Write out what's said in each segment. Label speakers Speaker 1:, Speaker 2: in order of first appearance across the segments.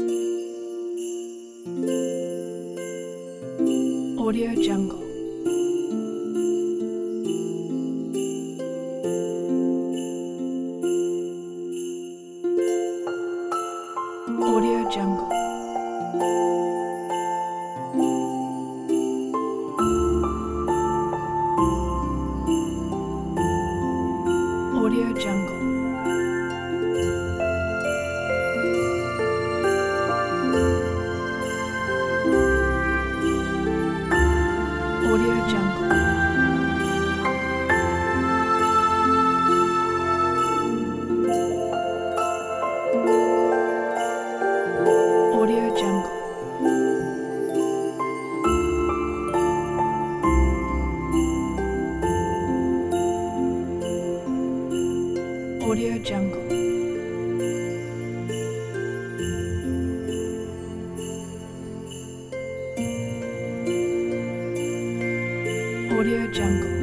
Speaker 1: Audio Jungle. Audio Jungle. Audio Jungle. Audio Jungle. Audio Jungle. Audio Jungle. Audio Jungle.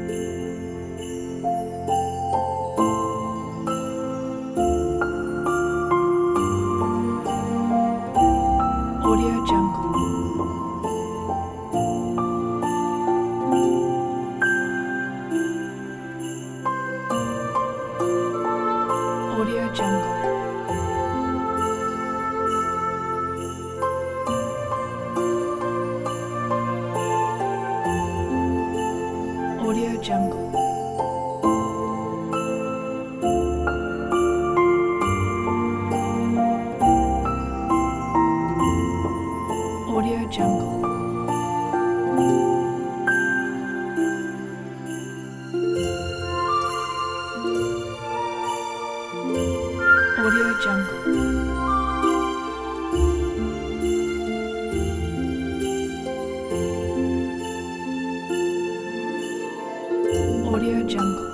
Speaker 1: Audio Jungle. Audio Jungle. Audio Jungle. Audio Jungle. Audio Jungle. Audio Jungle.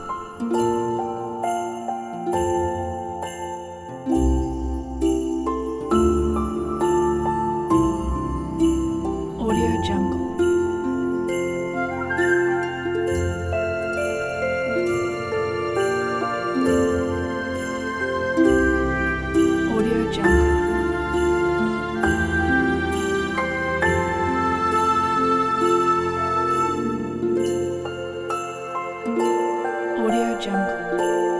Speaker 1: Audio Jungle. Audio Jungle. Audio Jungle.